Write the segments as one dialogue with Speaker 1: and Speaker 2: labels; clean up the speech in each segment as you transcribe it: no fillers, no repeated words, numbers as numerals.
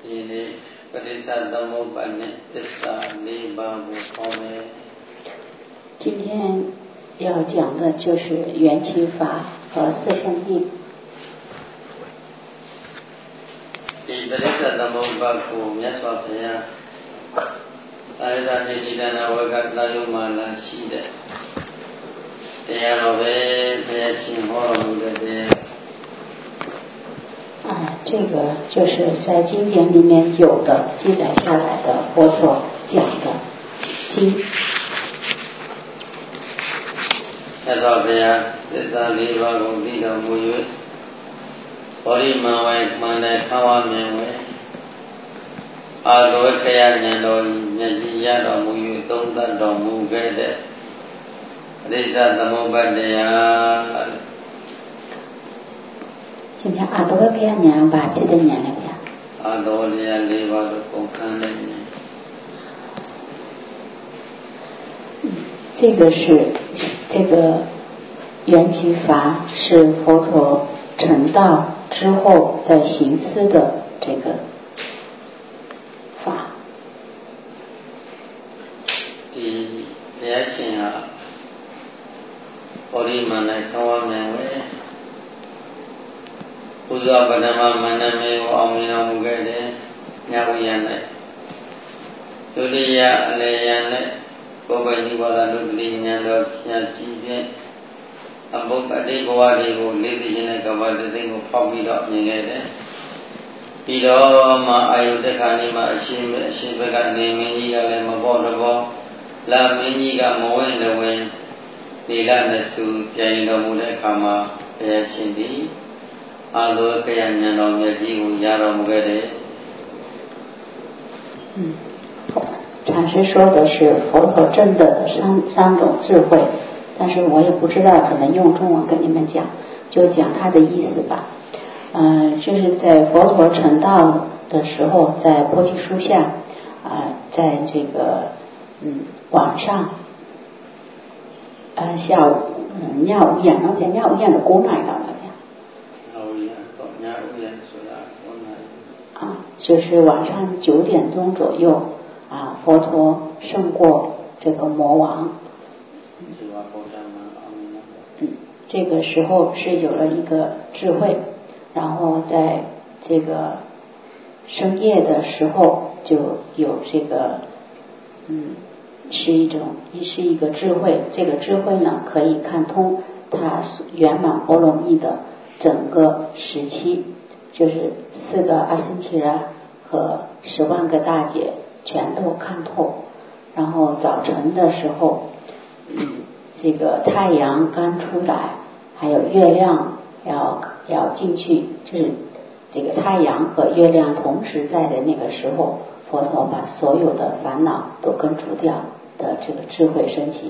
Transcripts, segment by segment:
Speaker 1: 今天不离三德摩班呢，这三礼拜不方便。
Speaker 2: 今天要讲的就是缘起法和四圣谛。
Speaker 1: ဒီပရိစ္ဆေသမုပ္ပါကိုမြတ်စွာဘုရားအာရဏနေတိဒနာဝကသာယုမာလာရှိတဲ့တရားတော်ပဲဘုရားရှင်ဟောတော်မူတဲ့တရား
Speaker 2: 这个就是在经典里面有的记载下来的佛所讲的经。
Speaker 1: မြတ်စွာဘုရားသစ္စာ၄ပါးကိုသိတော်မူ၍ဘောရိမဝေမန္တခံဝမြင်ဝေအာလောကယဉာဏ်တော်မျက်စိရတော်မူ၍သုံးသပ်တော်မူခဲ့တဲ့ပရိစ္ဆေသမုပ္ပါတရား
Speaker 2: 今天阿多个娘把这个娘了呀？
Speaker 1: 阿多的呀，礼拜都公开了。
Speaker 2: 这个是这个缘起法是佛陀成道之后在行思的这个法。
Speaker 1: ဒီဘုရားရှင်ဟာဘောရိမန္တခံဝမြင်ဝေဘုရားပဒမမန္တမေကိုအောင်မြင်တော်မူခဲ့တယ်။ညဝိယနဲ့ဒုတိယအလေယနဲ့ကိုယ်ပိုင်နိဗ္ဗာန်တို့တိဉာဏ်တော်ဖြာကြည့်ဖြင့်အဘုပ္ပတိဘဝတွေကိုလေးသိခြင်းနဲ့ကမ္ဘာတသိန်းကိုဖောက်ပြီးတော့မြင်ခဲ့တယ်။ပြီးတော့မှအာယုတက္ခဏိမှာအရှင်ဘက်ကနေမင်းကြီးကလည်းမပေါ်တော့ဘောလာမင်းကြီးကမဝင့်လည်းဝင်နေလနစုပြန်တော်မူတဲ့အခါမှာဘုရားရှင်သည်阿罗克呀，念到灭机无压到木个的。
Speaker 2: 禅师说的是佛陀证的三种智慧，但是我也不知道怎么用中文跟你们讲，就讲他的意思吧。就是在佛陀成道的时候，在菩提树下，在这个晚上，下午尿无眼那边尿无眼的姑奶了。就是晚上9点钟左右佛陀胜过这个魔王。这个时候是有了一个智慧，然后在这个深夜的时候就有这个是一个智慧，这个智慧呢可以看通他圆满波罗蜜的整个时期，就是4个阿僧祇勒和10万个大姐全都看透。然后早晨的时候这个太阳刚出来，还有月亮要进去，就是这个太阳和月亮同时在的那个时候，佛陀把所有的烦恼都根除掉的这个智慧升起。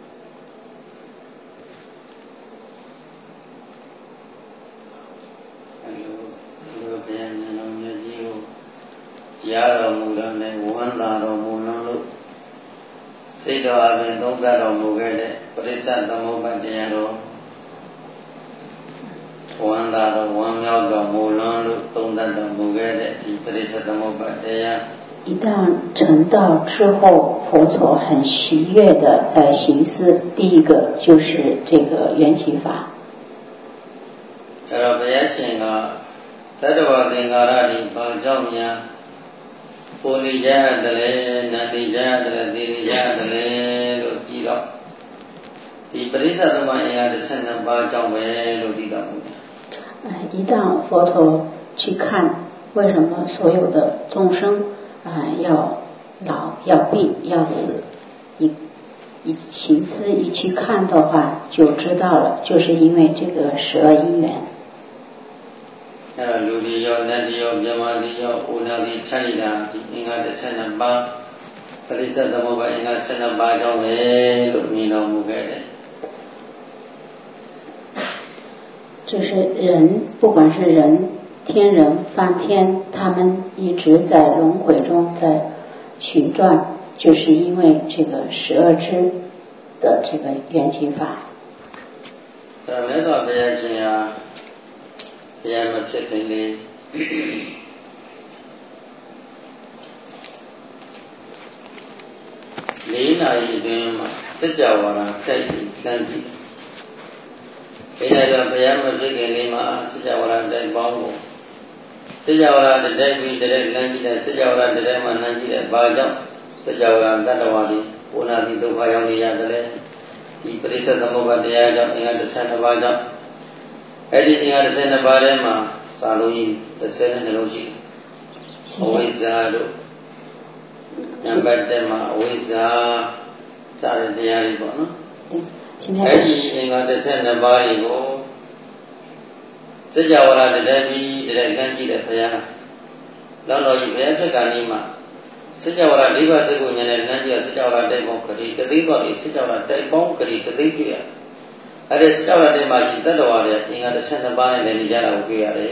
Speaker 1: ရားတော်မူတော်နဲ့ဝန္တာတော်မူလို့စိတ်တော်အပြင်သုံးသပ်တော်မူခဲ့တဲ့ပရိစ္ဆေသမုပ္ပါတရားတော်ဝန္တာတော်ဝမ်းမြောက်တော်မူလို့သုံးသပ်တော်မူခဲ့တဲ့ဒီပရိစ္ဆေသမုပ္ပါတရား
Speaker 2: 一旦成道之后，佛陀很喜悦的在行思，第一个就是这个缘起法。
Speaker 1: အဲ့တော့ဘုရားရှင်ကသတ္တဝါသင်္ခါရဒီဘာကြောင့်များကိုနေကြရတယ်နတ်နေကြရတယ်သိနေကြရတယ်လို့ကြည့်တော့ဒီပရိစ္ဆေသမအင်္ဂါ12ပါးကြောင့်ပဲလို့သိတော်မူတယ်
Speaker 2: 一旦佛陀去看为什么所有的众生要老要病要死，一行思一去看的话就知道了，就是因为这个12因缘。
Speaker 1: လူတွေရောနတ်တွေရောမြမတွေရောဥနာတွေထိုက်တာဒီအင်္ဂါ12ပါးပရိစ္ဆေသမုပ္ပါအင်္ဂါ12ပါးကြောင့်ပဲလို့မြင်တော်မူခဲ့တယ်
Speaker 2: 就是人，不管是人、天人、梵天，他们一直在轮回中在旋转，就是因为这个12支的这个缘起法。
Speaker 1: မြတ်စွာဘုရားရှင်ဟာ ဘုရားမဖြစ်ခင်လေး 4နာရီအတွင်းမှာစัจ java လာတိုက်ပြီးတန်းကြည့်ဒီနေ့တော့ဘုရားမဖြစ်ခင်လေးမှာစัจ java လာတိုက်ပေါင်းကိုစัจ java လာတိုက်ပြီးတည်းတန်းကြည့်တဲ့စัจ java လာတည်းမှာနန်းကြည့်တဲ့ဘာကြောင့်စัจ java လာတတ္တဝါတွေဘုနာတိဒုက္ခရောက်နေရတယ်ဒီပရိစ္ဆေသမုပ္ပါတရားကြောင့်အင်္ဂါ12ပါးကြောင့်အဲ့ဒီအင်္ဂါ12ပါးထဲမှာစာလုံးကြီး32လုံးရှိအဝိဇ္ဇာတို့နံပါတ်1မှာအဝိဇ္ဇာစတဲ့တရားတွေပေါ့နော်အဲ့ဒီအင်္ဂါ12ပါးတွေကိုစัจ java လာတည်းပြီးတည်းကန်းကြည့်တဲ့ဘုရားလောလောကြီးဘုရားဖြစ်ကာနီးမှာစัจ java လာ၄ပါးစကုဉာဏ်နဲ့နန်းကြည့်စัจ java လာတိုက်ပေါင်းခတိတသိန်းတော့စัจ java လာတိုက်ပေါင်းခတိတသိန်းပြည့်ရအဲ့ဒီစัจ java လာတဲ့မှာရှိတတ္တဝါတွေအင်္ဂါ12ပါးနဲ့လည်းနေကြတာကိုတွေ့ရတယ်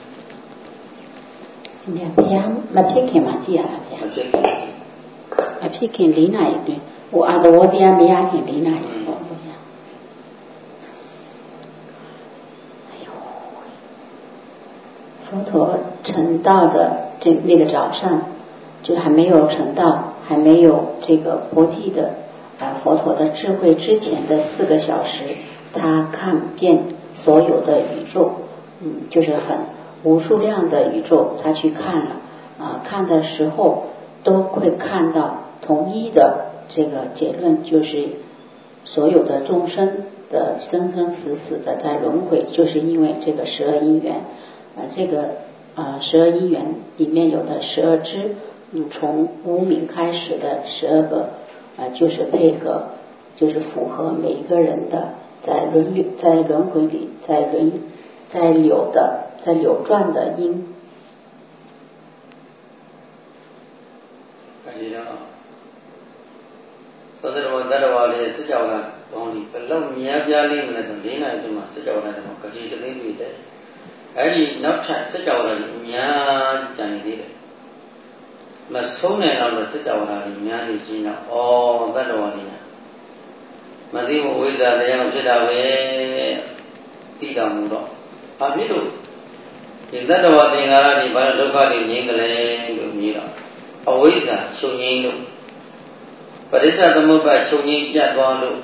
Speaker 2: ဘုရားမဖြစ်ခင်မှာကြည့်ရတာဗျာမဖြစ်ခင်4နာရီအတွင်းဟိုအာသဝတရားမရခင်4နာရီပေါ့ဗျာ佛陀成道的那个早上就还没有成道还没有这个佛体的佛陀的智慧之前的4个小时他看遍所有的宇宙就是很无数量的宇宙他去看了看的时候都会看到同一的这个结论，就是所有的众生的生生死死的在轮回，就是因为这个12因缘这个12因缘里面有的12支从无明开始的12个就是配合就是符合每一个人的在轮回里在流转的因
Speaker 1: သောတဝတ္တဝါတွေစัจ java လာပေါင်းပြီးဘယ်လောက်များပြားလိမ့်မလဲဆို4နာရီအတွင်းမှာစัจ java လာတော့ကတိတသိန်းပြည့်တယ်အဲ့ဒီနောက်ထပ်စัจ java လာကြီးအများကြီးကျန်နေသေးတယ်မဆုံးနိုင်တော့စัจ java လာကြီးများနေချင်းတော့သတ္တဝါတွေမသိမဝိဇ္ဇာတရားဖြစ်တာပဲသိတော်မူတော့ဘာဖြစ်လို့ဒီသတ္တဝါသင်္ခါရတွေဘာလို့ဒုက္ခတွေငြိမ်းကြလဲလို့မြည်တော့အဝိဇ္ဇာချုပ်ငြိမ်းလို့ပရိစ္ဆေသမုပ္ပါချုပ်ငြိမ်းပြတ်သွားလို့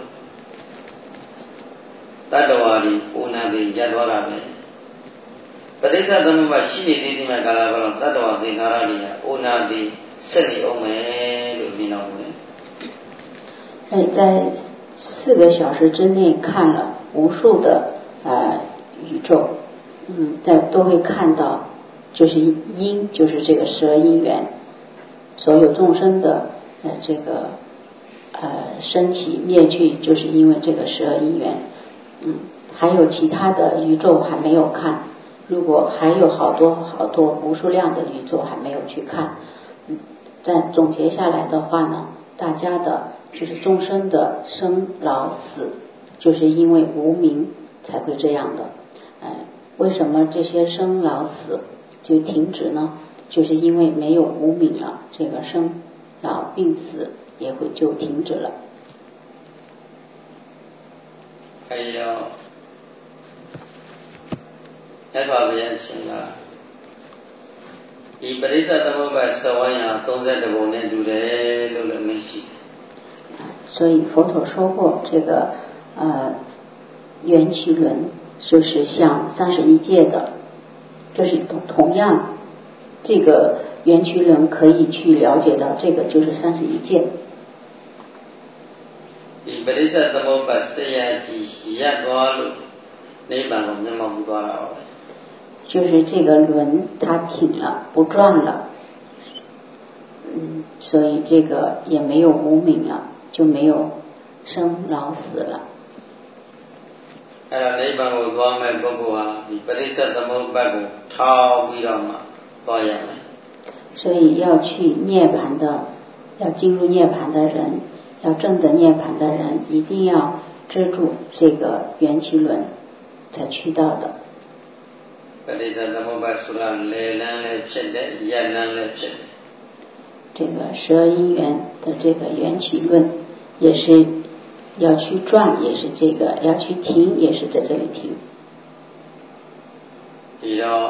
Speaker 1: တတ္တဝါတွေဥနာတွေရပ်သွားတာပဲပရိစ္ဆေသမုပ္ပါရှိနေသေးတယ်မှာကာလကတော့တတ္တဝါသင်္ခါရတွေကဥနာတွေဆက်နေအောင်မယ်လို့မြင်တော့တယ်
Speaker 2: 在4个小时之内看了无数的宇宙都会看到就是因就是这个12因缘所有众生的这个升起灭去就是因为这个12因缘还有其他的宇宙还没有看如果还有好多无数量的宇宙还没有去看再总结下来的话呢大家的就是众生的生老死就是因为无明才会这样的为什么这些生老死就停止呢就是因为没有无明了这个生老病死也会就停止了
Speaker 1: 还有မြတ်စွာဘုရားရှင်ကဒီပရိစ္ဆေသမုပ္ပါသဝဉာ32ပုံနဲ့တူတယ်လို့လည်းမရှိ
Speaker 2: 所以佛陀说过这个缘起轮就是像31界的就是同样这个缘起轮可以去了解到这个就是31界
Speaker 1: ဒီပရိစ္ဆေသမုပ္ပါဆက်ရကြီးရပ်သွားလို့နိဗ္ဗာန်ကိုမျက်မှောက်ပြုသွားတာပါ
Speaker 2: 就是这个轮它停了不转了所以这个也没有无明了就没有生老死了
Speaker 1: နိဗ္ဗာန်ကိုသွားမဲ့ပုဂ္ဂိုလ်ဟာဒီပရိစ္ဆေသမုပ္ပါကိုထောက်ပြီးတော့မှသွားရမယ်
Speaker 2: 所以要去涅槃的要进入涅槃的人要证得涅槃的人一定要知住这个缘起轮才去到的
Speaker 1: ပရိစ္ဆေသမုပ္ပါဆိုတာလေလန်းလည်းဖြစ်တယ်ရပ်လန်းလည်းဖြစ်တယ်
Speaker 2: 这个12因缘的这个缘起论也是要去转也是这个要去停也是在这里停
Speaker 1: ဒီတော့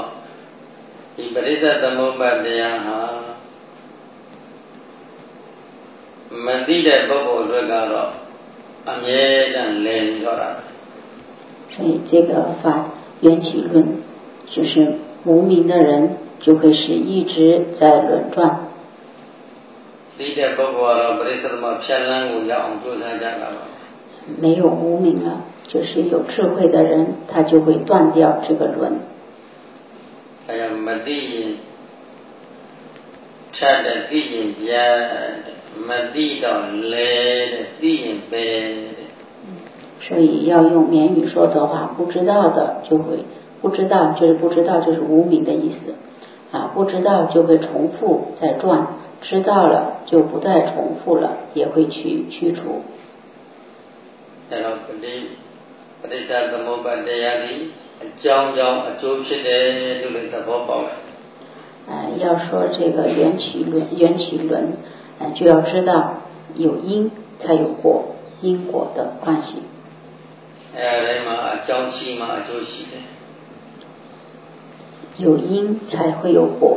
Speaker 1: ဒီပရိစ္ဆေသမုပ္ပါတရားဟာမသိတဲ့ပုဂ္ဂိုလ်တွေကတော့အမြဲတမ်းလည်နေတော့တာ
Speaker 2: 所以这个法缘起论就是无明的人就会是一直在轮转
Speaker 1: သိတဲ့ပုဂ္ဂိုလ်ကတော့ပရိစ္ဆေသမဖြတ်လန်းကိုရောက်အောင်ကြိုးစားကြတာပါ
Speaker 2: 没有无明了就是有智慧的人他就会断掉这个轮
Speaker 1: 哎呀မသိရင်ဖြတ်တဲ့သိရင်ပြတ်မသိတော့လဲတဲ့သိရင်ပဲ
Speaker 2: 所以要用缅语说的话不知道的就会不知道就是不知道就是无明的意思啊不知道就会重复在转知道了就不再重复了也会去驱除
Speaker 1: အဲ့တော့ပဋိစ္စသမုပ္ပါဒတရားဒီအကြောင်းကြောင့်အကျိုးဖြစ်တယ်လို့လည်းသဘောပေါက်တယ်
Speaker 2: 要说这个缘起轮就要知道有因才有果因果的关系
Speaker 1: အဲဒီမှာအကြောင်းရှိမှအကျိုးရှိတယ်
Speaker 2: 有因才会有果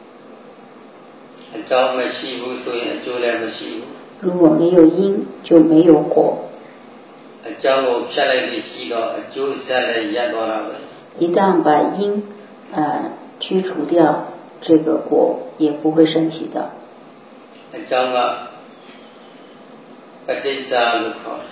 Speaker 1: အကြောင်းမရှိဘူးဆိုရင်အကျိုးလည်းမရှိဘူး
Speaker 2: 如果没有因就没有果
Speaker 1: အကြောင်းကိုဖြတ်လိုက်ပြီးရှိတော့အကျိုးဆက်လည်းရပ်သွားတာပဲ
Speaker 2: 一旦把因驱除掉这个果也不会升起的
Speaker 1: အကြောင်းကပဋိစ္စလို့ခေါ်တယ်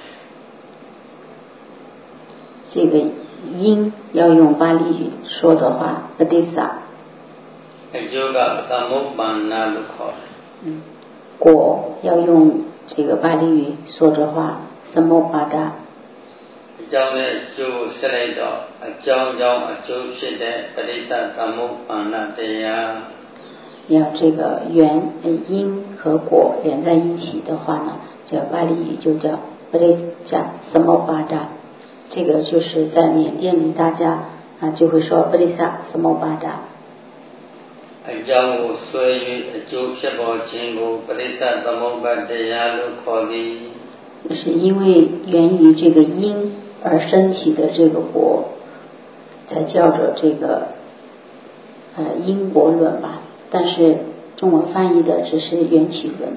Speaker 2: 这个因要用巴利语说的话ปฏิสสะ
Speaker 1: အကျိုးကသမုပ္ပန္နလို့ခေါ်တယ်
Speaker 2: 果要用这个巴利语说的话สมุปปาดะ
Speaker 1: အကြောင်းနဲ့အကျိုးဆက်လိုက်တော့အကြောင်းကြောင့်အကျိုးဖြစ်တဲ့ပဋိစ္စသမုပ္ပန္နတရား
Speaker 2: 要这个缘因和果连在一起的话呢这巴利语就叫ปฏิจจสมุปปาดะ这个就是在缅甸里大家就会说ปฏิสสะสมุปปาดะ
Speaker 1: အကြောင်းကိုဆွဲ၍အကျိုးဖြစ်ပေါ်ခြင်းကိုပဋိစ္စသမုပ္ပါဒတရားလို့ခေါ်သည်
Speaker 2: 是因为源于这个因而升起的这个果才叫做这个因果论吧但是中文翻译的只是缘起论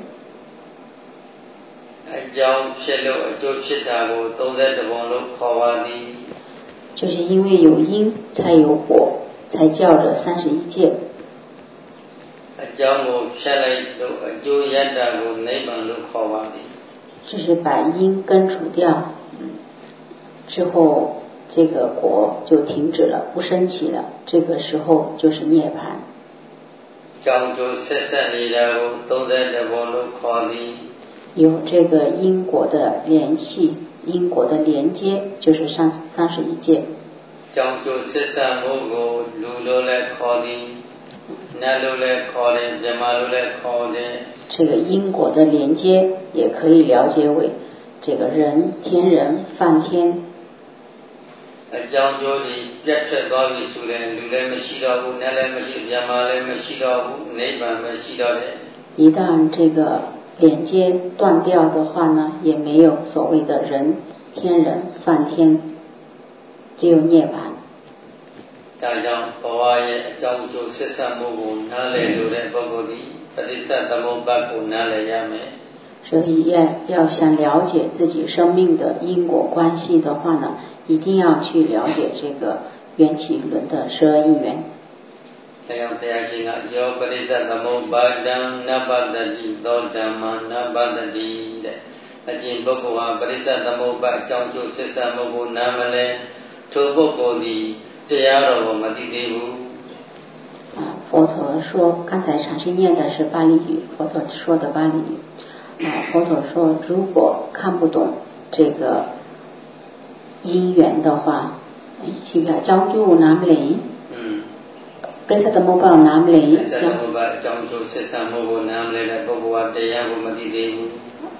Speaker 1: အကြောင်းဖြစ်လို့အကျိုးဖြစ်တာကို31ပုံလို့ခေါ်ပါသည်
Speaker 2: 就是因为有因才有果才叫做31戒
Speaker 1: အကြောင်းကိုဖြတ်လိုက်လို့အကျိုးရတာကိုနိဗ္ဗာန်လို့ခေါ်ပါသည်
Speaker 2: 就是把因根除掉之后这个果就停止了不升起了这个时候就是涅槃
Speaker 1: ကြောင့်ကျိုးဆက်ဆက်နေတာကို31ပုံလို့ခေါ်သည်
Speaker 2: 有这个因果的联系因果的连接就是31戒
Speaker 1: ကြောင့်ကျိုးဆက်ဆက်မှုကိုလူလို့လည်းခေါ်သည်နတ်လို့လည်းခေါ်တယ်မြမလို့လည်းခေါ်တယ်
Speaker 2: 这个因果的连接也可以了解为这个人天人梵天
Speaker 1: အကြောင်းကျိုးဒီပြတ်ထွက်သွားပြီဆိုရင်လူလည်းမရှိတော့ဘူးနတ်လည်းမရှိမြမလည်းမရှိတော့ဘူးနိဗ္ဗာန်ပဲရှိတော့တယ်
Speaker 2: 一旦这个连接断掉的话呢也没有所谓的人天人梵天只有涅槃
Speaker 1: ဒါကြောင့်ဘဝရဲ့အကြောင်းကျိုးဆက်ဆက်မှုကိုနားလည်လို့တဲ့ပုဂ္ဂိုလ်ဒီပဋိစ္စသမုပ္ပါဒ်ကိုနားလည်ရမယ်
Speaker 2: 所以要想了解自己生命的因果关系的话呢一定要去了解这个缘起轮的12因缘
Speaker 1: ဘုရားရှင်ကယောပရိစ္ဆသမုပ္ပါဒံနပတ္တိသောဓမ္မနပတ္တိတဲ့အကျင့်ပုဂ္ဂိုလ်ဟာပရိစ္ဆသမုပ္ပါအကြောင်းကျိုးဆက်ဆက်မှုကိုနားမလဲထိုပုဂ္ဂိုလ်သည်တရားတော်ကိုမသိသေးဘူး
Speaker 2: 佛陀说刚才禅师念的是巴利语佛陀说的巴利语佛陀说如果看不懂这个因缘的话是不是ကြောင်းကျိုးနားမလဲပရိစ္ဆေသမုပ္ပါနားမလဲ
Speaker 1: ကြောင်းအကြောင်းကျိုးဆက်ဆံမှုကိုနားမလဲတဲ့ပုဂ္ဂိုလ်ကတရားကိုမသိသေးဘူး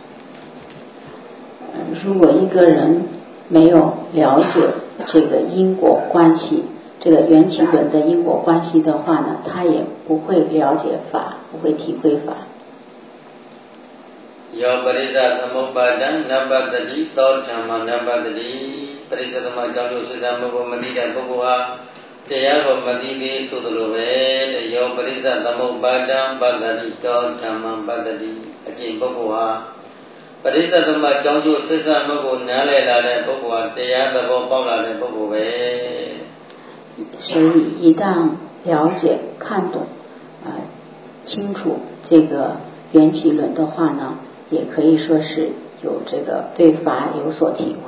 Speaker 2: 如果一个人没有了解这个因果关系这个缘起轮的因果关系的话呢他也不会了解法不会体会法
Speaker 1: ယောပရိစ္ဆသမုပ္ပါဒံနပတ္တိသောဓမ္မနပတ္တိပရိစ္ဆသမအကြောင်းကျိုးဆက်ဆံမှုကိုမသိတဲ့ပုဂ္ဂိုလ်ဟာတရားကိုမသိသေးဆိုသလိုပဲတဲ့ယောပရိစ္ဆသမုပ္ပါဒံပတ္တိသောဓမ္မပတ္တိပအကျင့်ပုဂ္ဂိုလ်ဟာပရိစ္ဆေသမကြောင့်ကျိုးဆက်ဆံမှုကိုနားလည်လာတဲ့ပုဂ္ဂိုလ်ဟာတရားသဘောပေါက်လာတဲ့ပုဂ္ဂိုလ်ပဲ
Speaker 2: 所以一旦了解看懂清楚这个缘起轮的话呢，也可以说是有这个对法有所体会。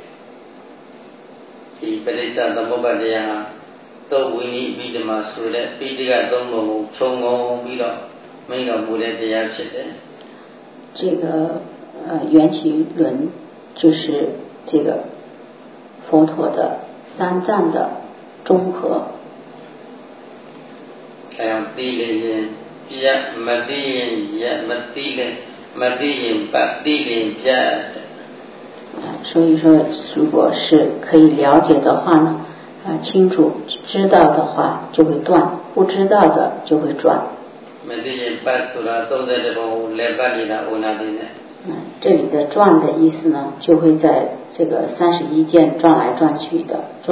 Speaker 1: ဒီပရိစ္ဆေသမုပ္ပါဒတရားဟာသုတ်ဝိနည်းပြီးဒီမှာဆိုတဲ့ပိဋကသုံးပုံကိုခြုံငုံပြီးတော့မိန့်တော်မူတဲ့တရားဖြစ်တယ်
Speaker 2: 这个缘起轮就是这个佛陀的三藏的综合。
Speaker 1: အဲဒါသိလျင်ပြတ်မသိရင်ရမသိရင်မသိရင်ပတ်သိရင်ပြတ်
Speaker 2: 所以说如果是可以了解的话呢清楚知道的话就会断，不知道的就会转。
Speaker 1: မသိရင်ပတ်ဆိုတာ31ပုံကိုလက်ပတ်နေတာဥနာတိနဲ့
Speaker 2: 这里的转的意思呢，就会在这个31件转来转去的转。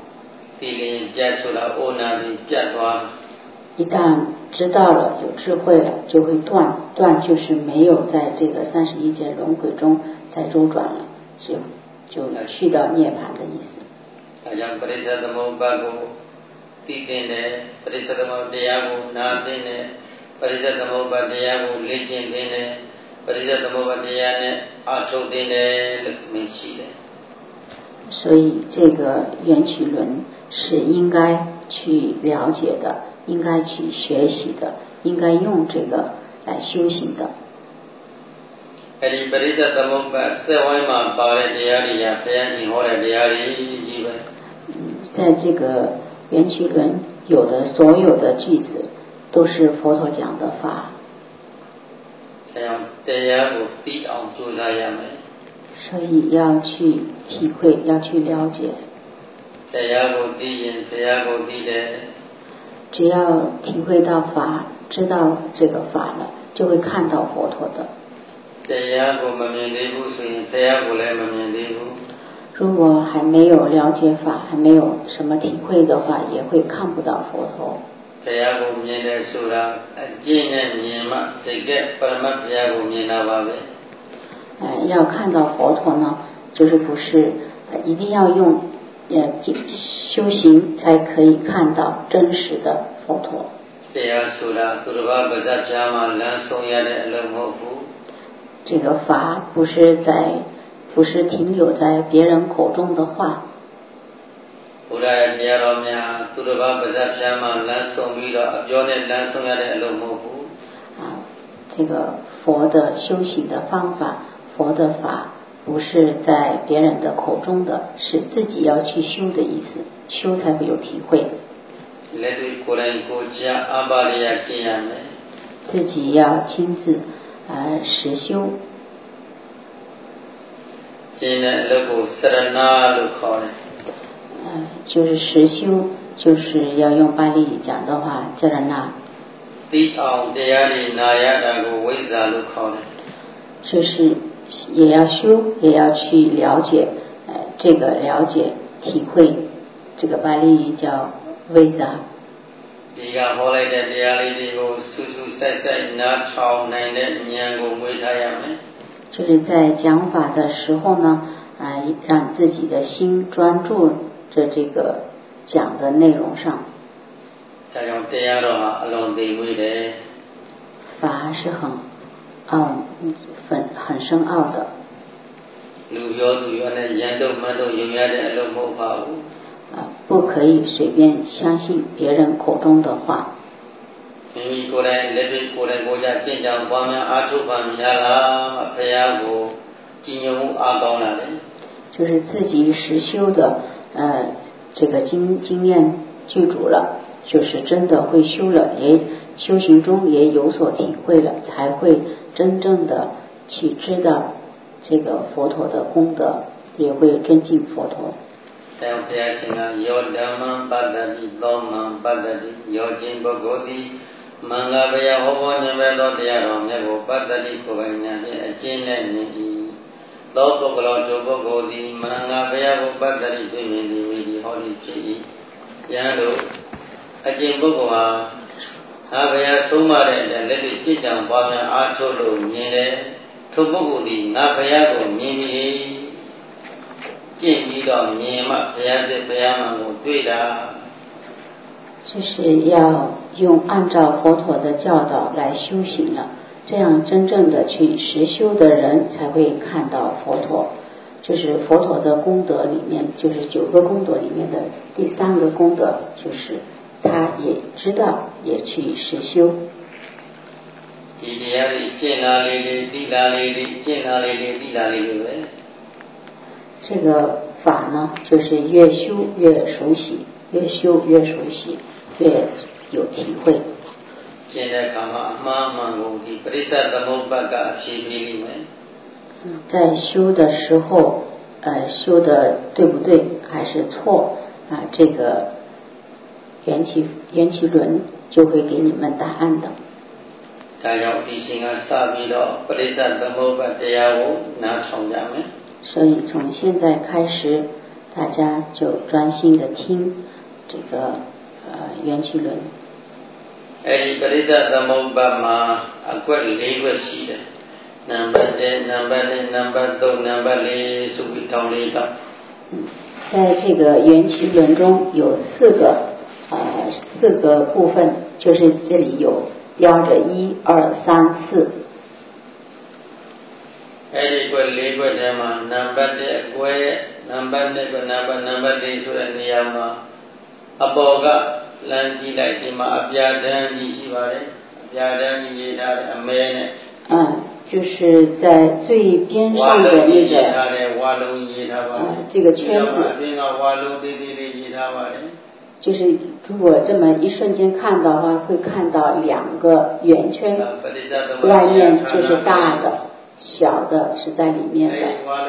Speaker 2: 一旦知道了，有智慧了，就会断。断就是没有在这个31件轮回中再周转了，就去到涅槃的意思。
Speaker 1: အဲကြောင့်ပရိစ္ဆေသမုပ္ပါဒ်ကိုသိတဲ့ပရိစ္ဆေသမုပ္ပါဒ်တရားကိုနားသိတဲ့ပရိစ္ဆေသမုပ္ပါဒ်တရားကိုလေ့ကျင့်တဲ့ပရိစ္ဆေသမုပ္ပါဒ်တရားနဲ့အထုတ်တဲ့လို့မြင်ရှိတယ်
Speaker 2: 所以这个缘起轮是应该去了解的，应该去学习的，应该用这个来修行的。
Speaker 1: အဲဒီပရိစ္ဆေသမုပ္ပါဒ်စက်ဝိုင်းမှာပါတဲ့တရားတွေကဘုရားရှင်ဟောတဲ့တရားတွေကြီးပဲ
Speaker 2: 在这个缘起轮有的所有的句子都是佛陀讲的法。
Speaker 1: တရားကိုသိအောင်ကြိုးစားရမယ်
Speaker 2: 所以要去体会，要去了解。
Speaker 1: တရားကိုသိရင်တရားကိုသိတယ်
Speaker 2: 只要体会到法，知道这个法了，就会看到佛陀的。
Speaker 1: တရားကိုမမြင်သေးဘူးဆိုရင်တရားကိုလည်းမမြင်သေးဘူး
Speaker 2: 如果还没有了解法，还没有什么体会的话，也会看不到佛陀。
Speaker 1: တရားကိုမြင်တယ်ဆိုတာအကျင့်နဲ့မြင်မှတကယ်ပရမတ်တရားကိုမြင်တာပါပဲ
Speaker 2: 要看到佛陀呢，就是不是一定要用修行才可以看到真实的佛陀。
Speaker 1: တရားဆိုတာသူတစ်ပါးပါးစပ်ကြားမှာလမ်းဆုံးရတဲ့အလုံးမဟုတ်ဘူး
Speaker 2: 这个法不是停留在别人口中的话。
Speaker 1: ဘုရားရဲ့တရားတော်များသူတစ်ပါးပါးစပ်ကြားမှာလမ်းဆုံးပြီးတော့အပြောနဲ့လမ်းဆုံးရတဲ့အလုံးမဟုတ်ဘူး
Speaker 2: 这个佛的修行的方法，佛的法不是在别人的口中的，是自己要去修的意思，修才会有体会。
Speaker 1: လက်တွေ့ကိုယ်တိုင်ကိုယ်ကြားအပါရိယကျင့်ရမယ်
Speaker 2: 自己要亲自实修。
Speaker 1: ကျင့်တဲ့အလုပ်ကိုစရဏလို့ခေါ်တယ်
Speaker 2: 就是实修，就是要用巴利语讲的话，จรณะ
Speaker 1: သိအောင်တရားတွေနာရတာကိုဝိဇ္ဇာလို့ခေါ်တယ်
Speaker 2: 就是也要修，也要去了解这个了解体会，这个巴利语叫ဝိဇ္ဇာ
Speaker 1: ဒီကဟောလိုက်တဲ့တရားလေးတွေကိုစူးစူးစိုက်စိုက်နားထောင်နိုင်တဲ့ဉာဏ်ကိုမွေးထားရမယ်
Speaker 2: 就是在讲法的时候呢让自己的心专注着这个讲的内容上
Speaker 1: ဒါကြောင့်တရားတော်ဟာအလွန်သိဝေးတယ်
Speaker 2: 法是很深奥的
Speaker 1: လူပြောသူပြောနဲ့ရန်တုံမှန်တုံယုံရတဲ့အလုပ်မဟုတ်ပါဘူး
Speaker 2: 不可以随便相信别人口中的话
Speaker 1: မိမိကိုယ်တိုင်လက်တွေ့ကိုယ်တိုင်ကိုယ်ကြကျင့်ကြံပွားများအားထုတ်ပါများလားဘုရားကိုကြည်ညိုမှုအားကောင်းလာတယ်
Speaker 2: 就是自己实修的这个经验具足了，就是真的会修了，也修行中也有所体会了，才会真正的去知道这个佛陀的功德，也会尊敬佛陀。
Speaker 1: ဆရာဘုရားရှင်ကယောဓမ္မပတ္တိသောမံပတ္တိယောခြင်းပုဂ္ဂိုလ်သည်မင်္ဂဘယဟောပေါ်ခြင်းပဲသောတရားတော်မြတ်ကိုပတ္တိကိုယ်ပိုင်ဉာဏ်ဖြင့်အကျဉ်းနဲ့မြင်၏သောပုဂ္ဂလောထိုပုဂ္ဂိုလ်သည်မင်္ဂဘယကိုပတ္တိသိမြင်သည်ဟောသည်ဖြစ်၏ယံတို့အကျဉ်းပုဂ္ဂိုလ်ဟာ阿不要收嘛的，那里即将把面阿出路面嘞，土不古的阿不要个面面，见遇到面嘛，不要的不要嘛，我对的。
Speaker 2: 就是要按照佛陀的教导来修行了，这样真正的去实修的人才会看到佛陀。就是佛陀的功德里面，就是9个功德里面的第3个功德，就是他也知道，也去实修。这个法呢，就是越修越熟悉，越修越熟悉，越有体会。在修的时候，修的对不对还是错啊？这个缘起轮就会给你们答案的。所以从现在开始，大家就专心的听这个缘起轮。在这个缘起轮中有4个部分，就是这里有标着1、2、3、4。就是在最边上的那个这个圈子，就是如果这么一瞬间看到的话，会看到2个圆圈，外面就是大的，小的是在里面的。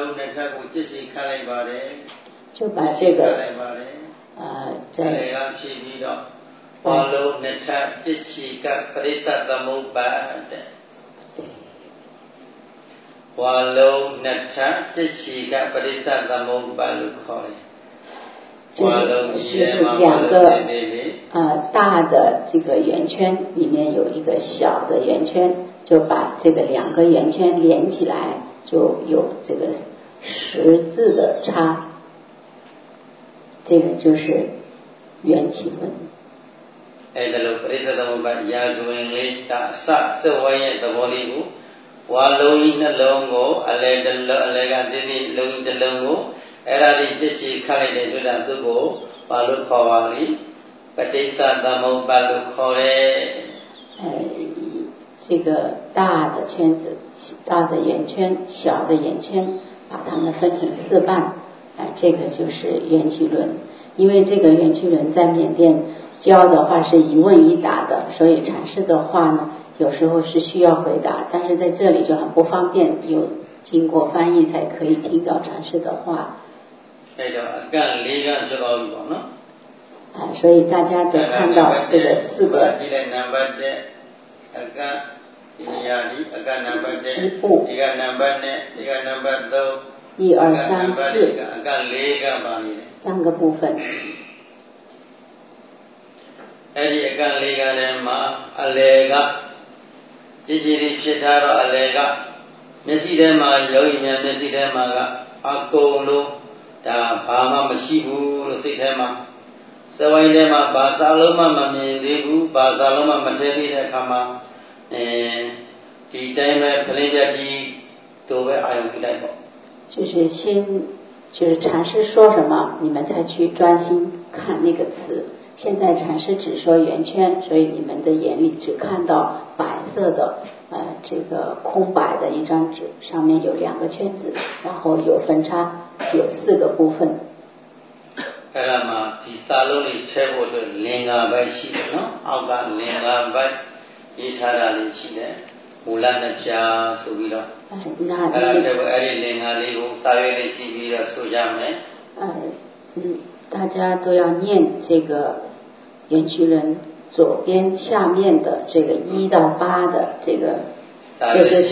Speaker 2: 就把这个在就是2个大的这个圆圈里面有一个小的圆圈，就把这个2个圆圈连起来，就有这个10字的叉，这个就是缘起轮。ဝါလုံးကြီးနှလုံးကိုအလဲကတိတိလုံးကြီးတစ်လုံးကိုအဲ့ဒါဒီတစ်ရှိခတ်လိုက်တဲ့တွေ့တာသူ့ကိုဘာလို့ခေါ်ပါလိပဋိစ္စသမုပ္ပါလို့ခေါ်တယ်这个大的圈子，大的圆圈，小的圆圈，把它们分成4半，这个就是缘起轮。因为这个缘起轮在缅甸教的话是一问一答的，所以阐释的话呢有时候是需要回答，但是在这里就很不方便，有经过翻译才可以听到阐释的话。所以大家就看到这个4个一步1、2、3、4 3个部分。
Speaker 1: အဲ့ဒီအကန့်4ကထဲမှာအလေကကြည်ကြည်လေးဖြစ်ထားတော့အလေကမျက်စိထဲမှာယောဂီများမျက်စိထဲမှာကအကုန်လုံးဒါဘာမှမရှိဘူးလို့စိတ်ထဲမှာစဝိုင်းထဲမှာဘာစာလုံးမှမမြင်သေးဘူးဘာစာလုံးမှမထည့်သေးတဲ့အခါမှာဒီတိုင်းပဲဖလင်းပြကြီးတို့ပဲအာရုံပြုလိုက်ပေါ့
Speaker 2: 就是禅师说什么你们才去专心看那个词。现在禅师只说圆圈，所以你们的眼里只看到白色的这个空白的一张纸，上面有2个圈子，然后有分叉，有4个部分。
Speaker 1: အဲ့ဒါမှာဒီစာလုံးလေးထည့်ဖို့အတွက်လင်္ကာပိုက်ရှိတယ်နော်အောက်ကလင်္ကာပိုက်ရေးထားတာလေးရှိတယ်မူလနှစ်ဖြာဆိုပြီးတော့အဲ့ဒါထည့်ဖို့အဲ့ဒီလင်္ကာလေးကိုစာရွက်လေးကြည့်ပြီးတော့ဆိုကြမယ်
Speaker 2: 大家都要念这个缘起轮左边下面的这个1到8的这些词，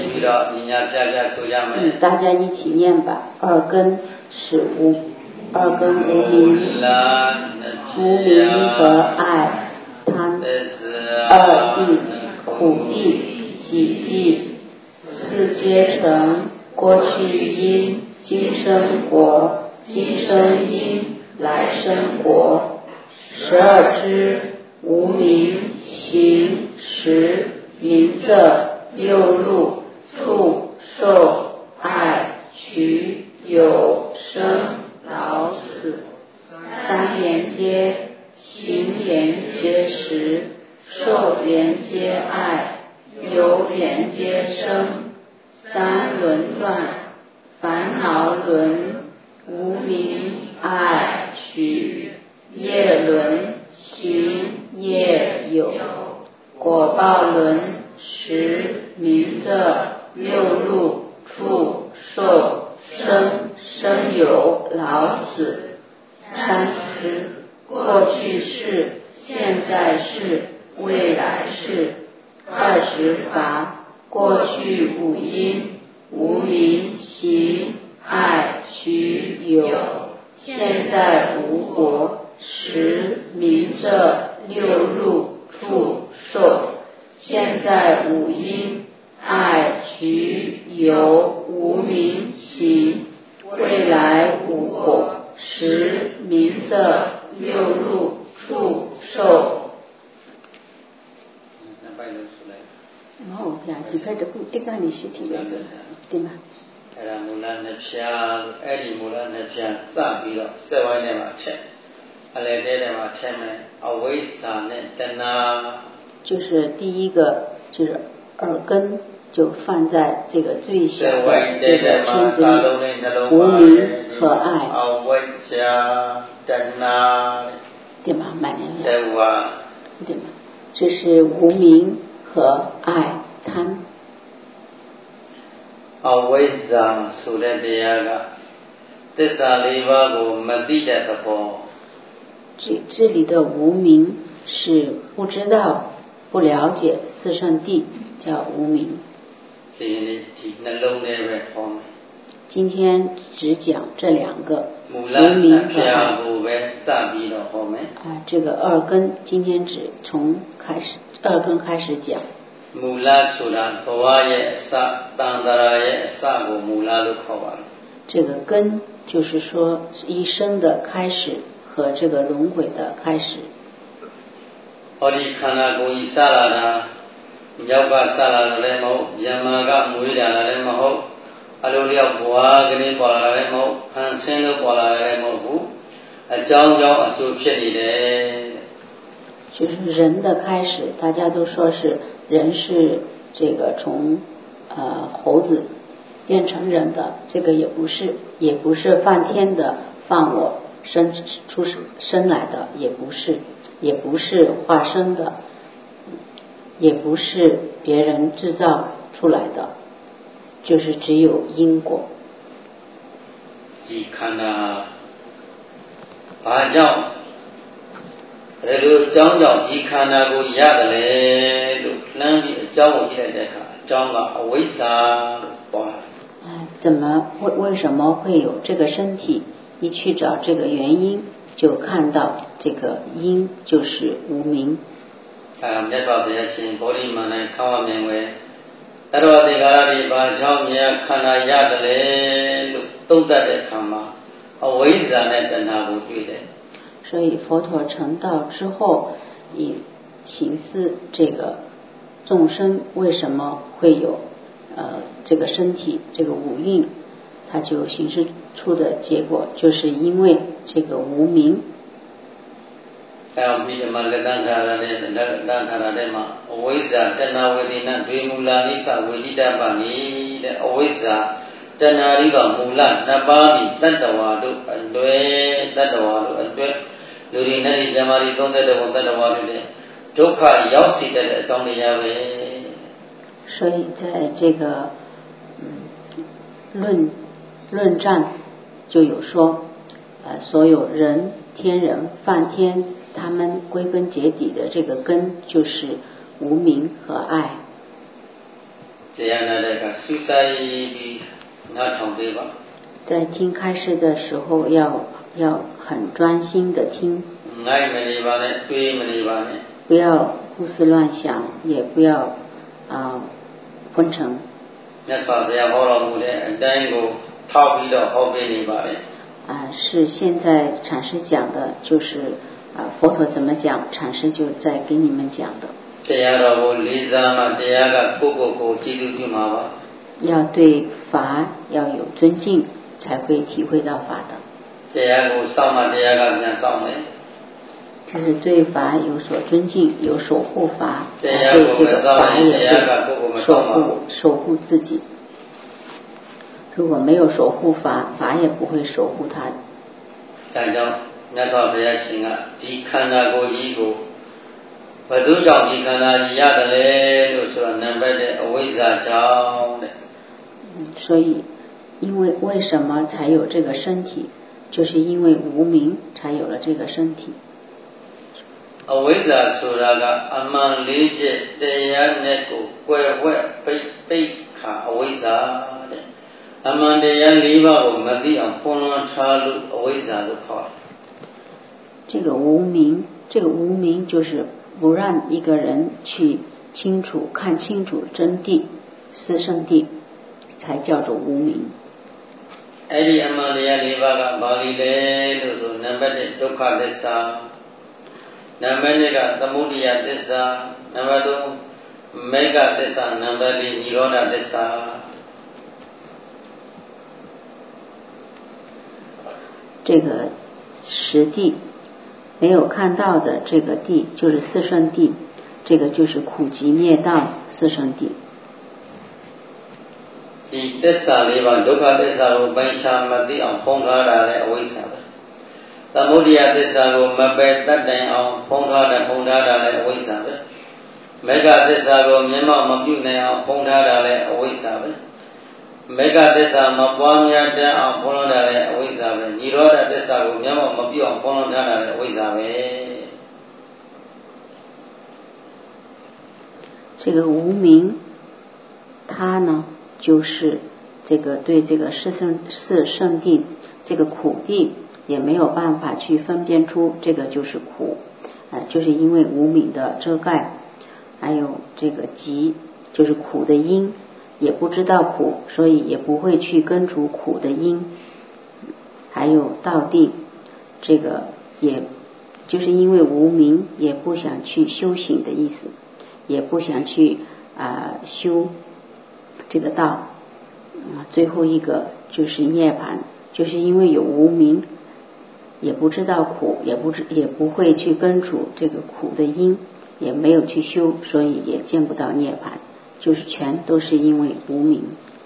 Speaker 2: 大家一起念吧。2根是无2根无明和爱贪二地、苦地、己地，四阶成过去因，今生果，今生因，来生果。12支无明、行、识、名色、六入、触、受、爱、取、有、生、老、死。三连接，行连接识，受连接爱，有连接生。三轮转，烦恼轮，无明、爱、取，业轮，行、业、有，果报轮，识、名色、六入、触、受、生、生有、老死。30过去世、现在世、未来世。20法过去五因，无明、行、爱、取、有，现在无果，识、名色、六入、触、受，现在五因，爱、取、有、无明、行，未来无果，识、名色、六入、触、受。မဟုတ်ဗျာဒီဖက်တစ်ခုတစ်ကနေရှိထီပဲဒီမှာ
Speaker 1: အဲ့ဒါမူလနှစ်ဖြာအဲ့ဒီမူလနှစ်ဖြာစပြီးတော့စက်ဝိုင်းထဲမှာထည့်အလယ်ထဲမှာထည့်မယ်အဝိဇ္ဇာနဲ့တဏှာ
Speaker 2: 就是第一个就是耳根就放在这个最小的这个圈子里无明和爱
Speaker 1: အဝိဇ္ဇာတဏှာ
Speaker 2: 对吗慢点
Speaker 1: စက်ဝါ
Speaker 2: 对吗这是无明和爱贪
Speaker 1: အဝိဇ္ဇာဆိုတဲ့တရားကသစ္စာ၄ပါးကိုမသိတဲ့သဘော
Speaker 2: 这里的无明是不知道不了解四圣谛叫无明
Speaker 1: ဒီနေ့ဒီနှလုံးထဲပဲဟောမယ်
Speaker 2: 今天只讲这两个
Speaker 1: 无明和爱
Speaker 2: 这个二根今天只从二根开始讲
Speaker 1: မူလဆိုတာဘဝရဲ့အစတန်တရာရဲ့အစကိုမူလလို့ခေါ်ပါတယ်
Speaker 2: 这个根就是说一生的开始和这个轮回的开始
Speaker 1: ဟောဒီခန္ဓာကိုယ်ကြီးစလာတာယောက်ကစလာတယ်လည်းမဟုတ်ယမကမွေးတာလည်းမဟုတ်အလိုလျောက်ဘဝကနေပေါ်လာတယ်မဟုတ်ဖန်ဆင်းလို့ပေါ်လာတယ်မဟုတ်ဘူးအကြောင်းကြောင့်အကျိုးဖြစ်နေတယ်
Speaker 2: 就是人的开始大家都说是人是这个从猴子变成人的这个也不是梵天的梵我生来的也不是化生的也不是别人制造出来的就是只有因果
Speaker 1: ဒီခန္ဓာဘာကြောင့်ဘယ်လိုအကြောင်းကြောင့်ဒီခန္ဓာကိုရတယ်လဲလို့လှမ်းပြီးအကြောင်းကိုကြည့်လိုက်တဲ့အခါအကြောင်းကအဝိဇ္ဇာလို့ပေါ်လာ
Speaker 2: 怎么为什么会有这个身体一去找这个原因就看到这个因就是无明
Speaker 1: မြတ်စွာဘုရားရှင်ဗောဓိမန္တန်ခေါင်းအမြင်ဝဲအဲ့တော့ဒီကာရဒီဘာကြောင့်မြတ်ခန္ဓာရတယ်လဲလို့သုံးသပ်တဲ့အခါမှာအဝိဇ္ဇာနဲ့တဏှာကိုတွေ့တယ်
Speaker 2: 所以佛陀成道之后以行思这个众生为什么会有这个身体这个五蕴它就形式出的结果就是因为这个无明
Speaker 1: အဲ့ဒီမှာလက်တန်းခါရတဲ့မှာအဝိဇ္ဇာတဏှာဝေဒနာဒွေမူလနိစ္စဝေဒိတပါနိတဲ့အဝိဇ္ဇာတဏှာဤကမူလနှစ်ပါးဤတတ္တဝါတို့အလွယ်လူတွေနဲ့ဇမားတွေ30ဘုံတတ္တဝါတို့တဲ့ဒုက္ခရောက်စေတဲ့အကြောင်းတရားပဲ
Speaker 2: 所以在这个论战就有说所有人天人梵天他们归根结底的这个根就是无明和爱在听开示的时候要很专心的听不要胡思乱想，也不要昏沉。是现在禅师讲的，就是佛陀怎么讲，禅师就在给你们讲的。要对法要有尊敬，才会体会到法的。就是对法有所尊敬，有守护法，才会这个法也会守护自己。如果没有守护法，法也不会守护他。所以因为为什么才有这个身体，就是因为无明才有了这个身体。
Speaker 1: အဝိဇ္ဇာဆိုတာကအမှန်လေးချက်တရားနဲ့ကိုကွယ်ဝှက်ပိတ်ခါအဝိဇ္ဇာတဲ့အမှန်တရား၄ပါးကိုမသိအောင်ဖွင့်လွှမ်းထားလို့အဝိဇ္ဇာလို့ခေါ်တယ်。
Speaker 2: 这个无明就是不让一个人去看清楚真谛四圣谛，才叫做无明。
Speaker 1: အဲ့ဒီအမှန်တရား၄ပါးကဘာလဲလို့ဆိုနံပါတ်1ဒုက္ခသစ္စာနံပါတ်2ကသမုဒယသစ္စာနံပါတ်3မေဃသစ္စာနံပါတ်4និရောဓသစ္စာ。
Speaker 2: 这个实谛没有看到的这个谛就是四圣谛，这个就是苦集灭道四圣谛。
Speaker 1: ဒီသစ္စာ၄ပါးဒုက္ခသစ္စာကိုပိုင်းခြားမသိအောင်ဖုံးထားတာလည်းအဝိဇ္ဇာပဲ။သမုဒယသစ္စာကိုမပယ်တတ်တိုင်အောင်ဖုံးထားတာလည်းအဝိဇ္ဇာပဲ။မေဃသစ္စာကိုမျက်မှောက်မပြုနိုင်အောင်ဖုံးထားတာလည်းအဝိဇ္ဇာပဲ။မေဃသစ္စာမပွားများတတ်အောင်ဖုံးထားတာလည်းအဝိဇ္ဇာပဲ။និရောဓသစ္စာကိုမျက်မှောက်မပြုအောင်ဖုံးထားတာလည်းအဝိဇ္ဇာပဲ။
Speaker 2: 这个无明，它呢就是这个对这个四圣谛这个苦谛也没有办法去分辨出这个就是苦，就是因为无明的遮盖，还有这个集就是苦的因，也不知道苦，所以也不会去根除苦的因。还有道谛，这个也就是因为无明，也不想去修行的意思，也不想去修这个道。最后一个就是涅槃，就是因为有无明，也不知道苦，也不会去根除这个苦的因，也没有去修，所以也见不到涅槃，就是全都是因为无明。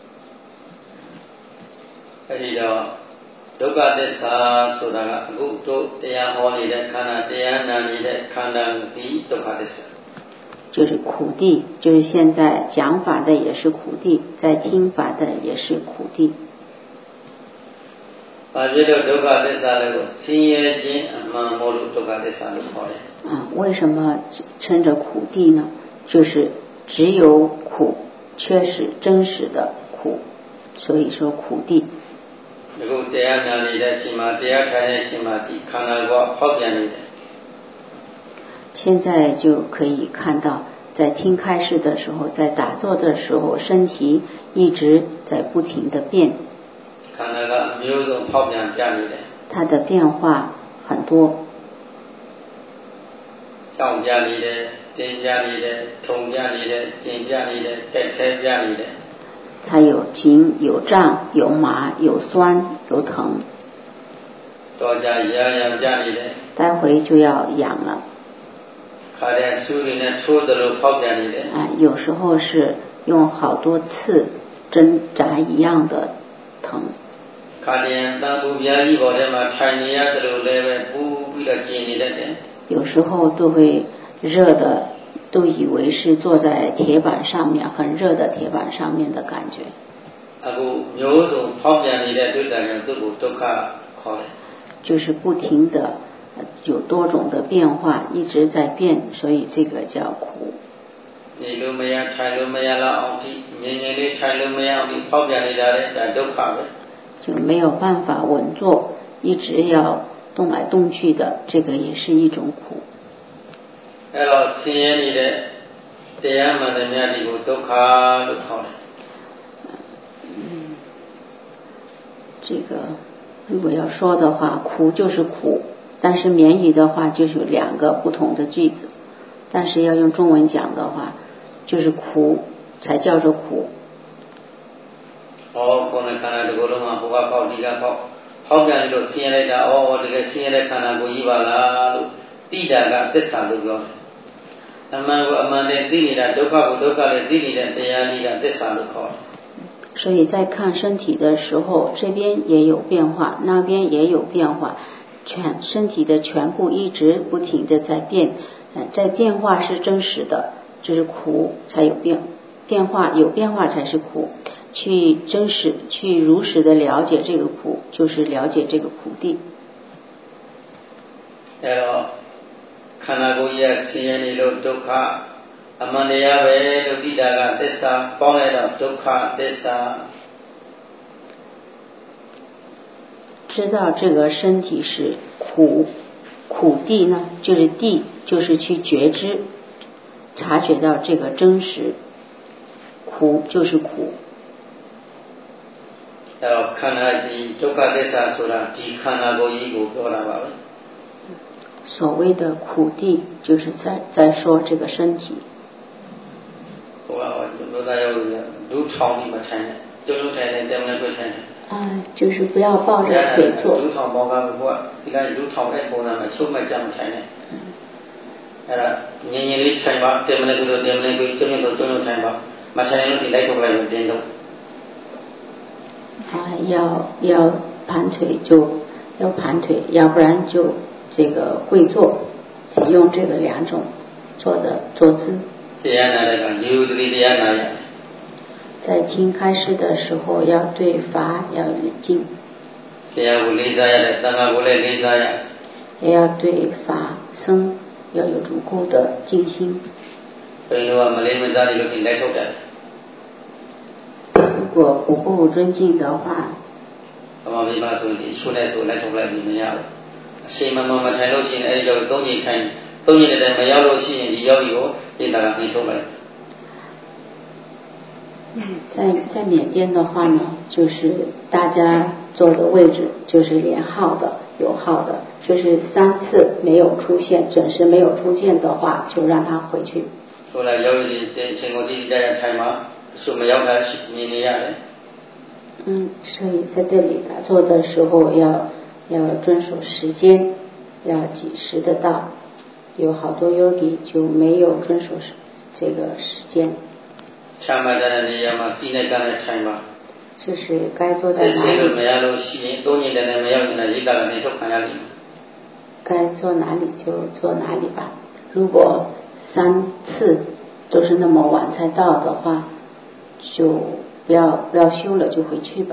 Speaker 1: အဲဒီတော့ဒုက္ခသစ္စာဆိုတာကအခုတို့တရားဟောနေတဲ့ခန္ဓာတရားနာနေတဲ့ခန္ဓာဒီဒုက္ခသစ္စာ
Speaker 2: 就是苦谛，就是现在讲法的也是苦谛，在听法的也是苦谛。为什么称着苦谛呢？就是只有苦，缺失真实的苦，所以说苦谛。现在就可以看到，在听开示的时候，在打坐的时候，身体一直在不停的变，它的变化很多，它有紧有胀有麻有酸有疼，待会就要痒了。有时候是用好多次挣扎一样的疼，有时候都会热的，都以为是坐在铁板上面，很热的铁板上面的感觉。就是不停的有多种的变化，一直在变，所以这个叫苦。就没有办法稳坐，一直要动来动去的，这个也是一种苦。
Speaker 1: အဲ့တော့ဆင်းရဲနေတဲ့တရားမှန်တဲ့များဒီကိုဒုက္ခလို့ခေါ်တယ်。
Speaker 2: 这个如果要说的话，苦就是苦，但是缅语的话就是两个不同的句子，但是要用中文讲的话，就是苦才叫做苦。
Speaker 1: ကိုယ်နဲ့ခန္ဓာတစ်ခုလုံးမှာဟိုကပေါက်ဒီကပေါက်ဟောက်ပြန်လို့ဆင်းရဲလိုက်တာတကယ်ဆင်းရဲတဲ့ခန္ဓာကိုယ်ကြီးပါလားလို့သိတာကသစ္စာလို့ပြောတယ်။အမှန်ကိုအမှန်နဲ့သိနေတာဒုက္ခကိုဒုက္ခနဲ့သိနေတဲ့တရားကြီးကသစ္စာလို့ခေါ်တယ်。
Speaker 2: 所以在看身体的时候，这边也有变化，那边也有变化，身体的全部一直不停的在变，在变化是真实的，就是苦才有变化，有变化才是苦。去真实去如实的了解这个苦，就是了解这个苦地。
Speaker 1: အဲ့တော့ခန္ဓာကိုယ်ကြီးဆင်းရဲနေလို့ဒုက္ခအမှန်တရားပဲလို့သိတာကသစ္စာပေါင်းလိုက်တော့ဒုက္ခသစ္စာ
Speaker 2: 知道这个身体是苦，苦地呢就是地，就是去觉知察觉到这个真实，苦就是苦。
Speaker 1: အဲ့တော့ခန္ဓာဒီဒုက္ခသစ္စာဆိုတာဒီခန္ဓာကိုယ်ကြီးကိုပြောတာပါပဲ。
Speaker 2: 所谓的苦地就是在说这个身体。
Speaker 1: ဟိုကဘုရားရောလူထောင်ပြီးမထိုင်နဲ့ကျုပ်တို့ထိုင်နေတယ်မလို့ထိုင်တယ်
Speaker 2: 就是不要抱着腿坐。
Speaker 1: လူထောင်ပေါင်းကဘုရားဒီကလူထောင်တဲ့ပုံစံမှာချုပ်မှတ်ကြမထိုင်နဲ့အဲ့ဒါငြင်းငြင်းလေးထိုင်ပါတယ်မလို့တယ်မလို့ကျုပ်တို့ထိုင်ပါမထိုင်လို့ဒီလိုက်ထုတ်လိုက်ရင်ပြင်းတော့
Speaker 2: 要盘腿就要盘腿，要不然就这个跪坐，只用这个两种坐姿。在听开示的时候要对法要礼敬，也要对法僧要有足够的敬心。如果不够尊敬的话，在缅甸的话呢，就是大家坐的位置就是连号的有号的，就是3次没有出现，准时没有出现的话，就让他回去。
Speaker 1: 后来有一点情况底下台嘛，说没有开始明年的。
Speaker 2: 所以在这里打坐的时候要遵守时间，要几时的到。有好多 yogi 就没有遵守这个时间。就是该坐在哪里，该坐哪里就坐哪里吧。如果3次都是那么晚才到的话，就不要修了，就回去吧。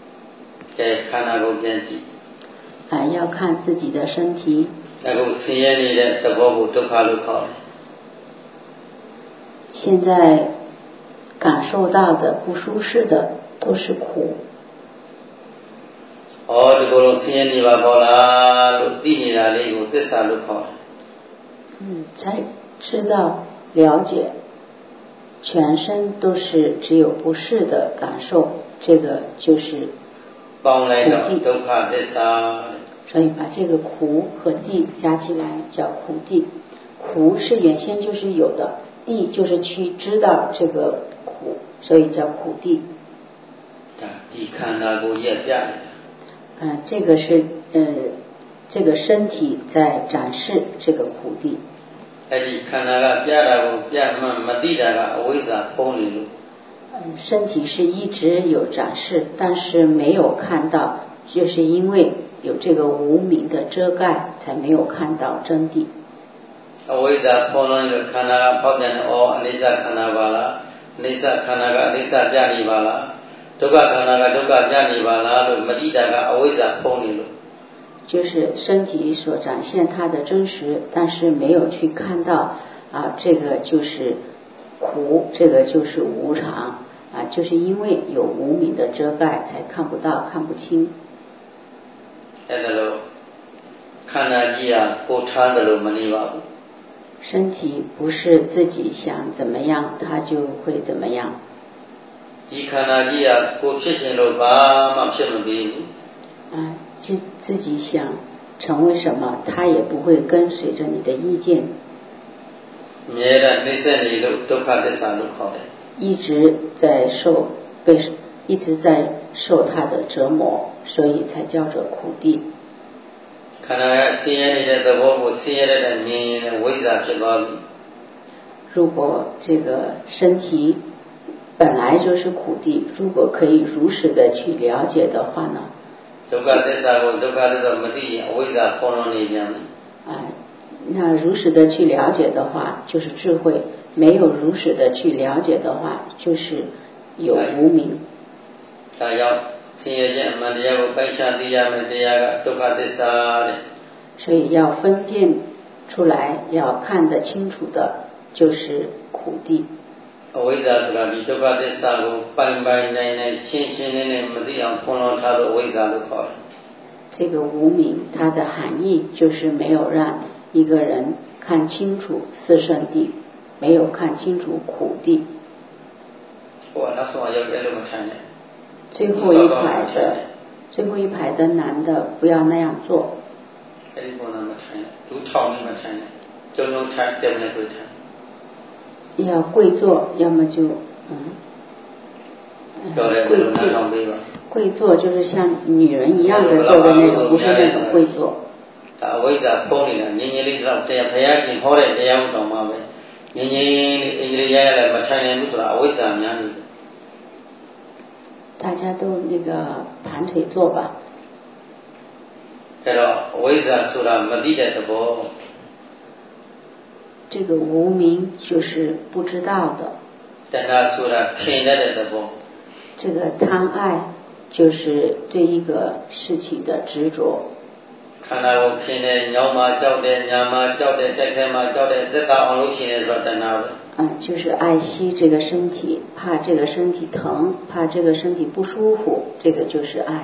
Speaker 2: 要看自己的身体。现在感受到的不舒适的都是苦。才知道了解全身都是只有不适的感受，这个就是苦地。所以把这个苦和地加起来叫苦地。苦是原先就是有的，地就是去知道这个苦，所以叫苦地。这个是这个身体在展示这个苦地。身体是一直有展示，但是没有看到，就是因为有这个无明的遮盖，才没有看到真谛。就是身体所展现它的真实，但是没有去看到这个就是苦，这个就是无常就是因为有无明的遮盖，才看不到看不清。 身体不是自己想怎么样，它就会怎么样。自己想成为什么，它也不会跟随着你的意见。一直在受它的折磨，所以才叫做苦地。如果这个身体本来就是苦地，如果可以如实的去了解的话呢，那如实的去了解的话就是智慧，没有如实的去了解的话就是有无明。所以要分辨出来，要看得清楚的就是苦地。这个无明它的含义就是没有让一个人看清楚四圣谛，没有看清楚苦谛。最后一排的男的不要那样做。要跪坐，要么就跪坐就是像女人一样的坐的那种，不是那种跪坐。大家都那个盘腿坐吧。这个无明就是不知道的。这个贪爱就是对一个事情的执着。就是爱惜这个身体，怕这个身体疼，怕这个身体不舒服，这个就是爱。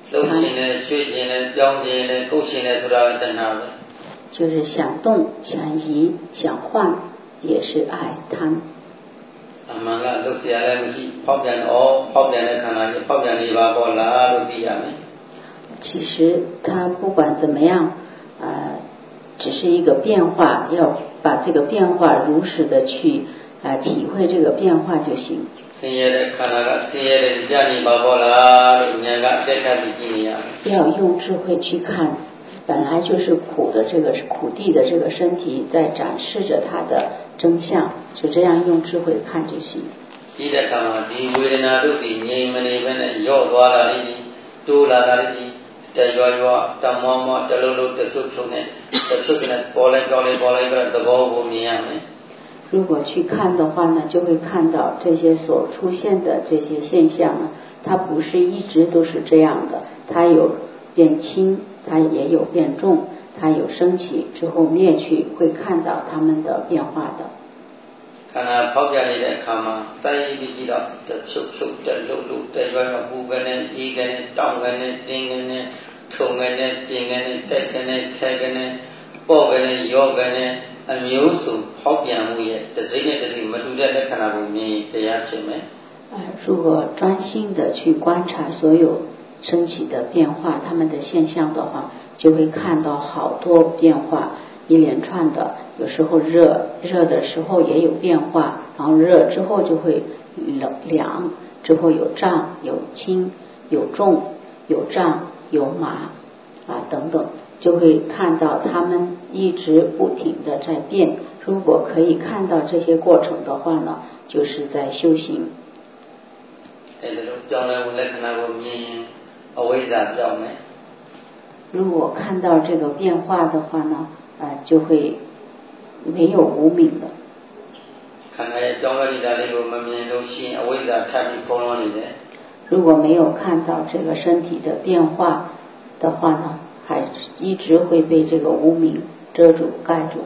Speaker 2: 就是想动、想移、想换，也是爱贪。其实它不管怎么样，只是一个变化，要把这个变化如实的去体会这个变化就行。要用智慧去看，本来就是苦的这个苦地的这个身体在展示着它的真相，就这样用智慧看就行。如果去看的话呢，就会看到这些所出现的这些现象呢，它不是一直都是这样的，它有变轻，它也有变重，它有升起之后灭去，会看到它们的变化的。如果专心的去观察所有升起的变化，它们的现象的话，就会看到好多变化，一连串的。有时候热的时候也有变化，然后热之后就会凉，之后有胀有轻有重有胀有麻等等，就会看到它们一直不停的在变。如果可以看到这些过程的话呢，就是在修行。如果看到这个变化的话呢，就会没有无明了。如果没有看到这个身体的变化的话呢，还一直会被这个无明遮住盖住。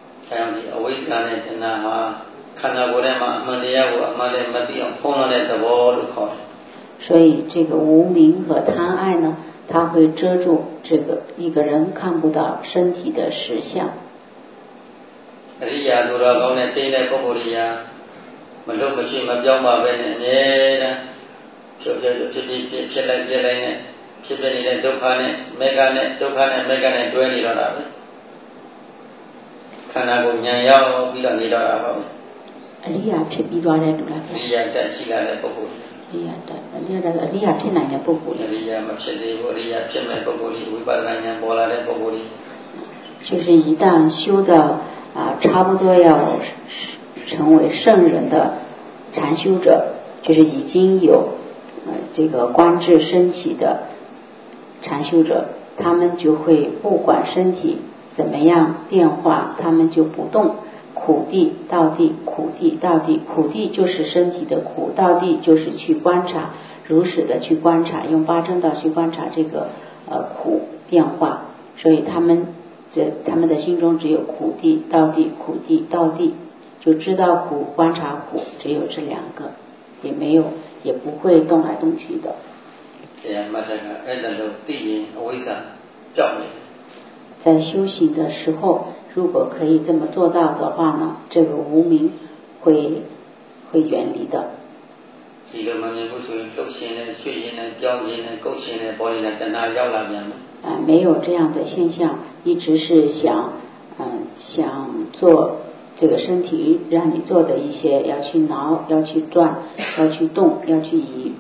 Speaker 2: 所以这个无明和贪爱呢，它会遮住这个一个人看不到身体的实相。
Speaker 1: အရိယာသူတော်ကောင်းနဲ့တင်းတဲ့ပုဂ္ဂိုလ်တွေကမလို့မရှိမပြောင်းပါပဲနဲ့အမြဲတမ်းဖြစ်လိုက်ပြလိုက်နဲ့ဖြစ်ပြနေတဲ့ဒုက္ခနဲ့မေဃနဲ့ဒုက္ခနဲ့မေဃနဲ့တွဲနေတော့တာပဲခန္ဓာကိုယ်ဉာဏ်ရောက်ပြီးတော့နေတော့တာပါပဲ
Speaker 2: အရိယာဖြစ်ပြီးသွားတဲ့လူလား
Speaker 1: အရိယာတက်ရှိလာတဲ့ပုဂ္ဂိုလ်
Speaker 2: အရိယာဖြစ်နိုင်တဲ့ပုဂ္ဂိုလ်
Speaker 1: အရိယာမဖြစ်သေးဘူးအရိယာဖြစ်မဲ့ပုဂ္ဂိုလ်ဝိပဿနာဉာဏ်ပေါ်လာတဲ့ပုဂ္ဂိုလ်
Speaker 2: 就是一旦修到差不多要成为圣人的禅修者，就是已经有这个观治身体的禅修者，他们就会不管身体怎么样变化，他们就不动，苦地到地，苦地到地，苦地就是身体的苦，到地就是去观察，如实的去观察，用八正道去观察这个苦变化，所以他们的心中只有苦地到地，苦地到地，就知道苦，观察苦，只有这两个，也不会动来动去的。在修行的时候，如果可以这么做到的话呢，这个无明会远离的。没有这样的现象，一直是想做这个身体让你做的一些，要去挠，要去转，要去动，要去移。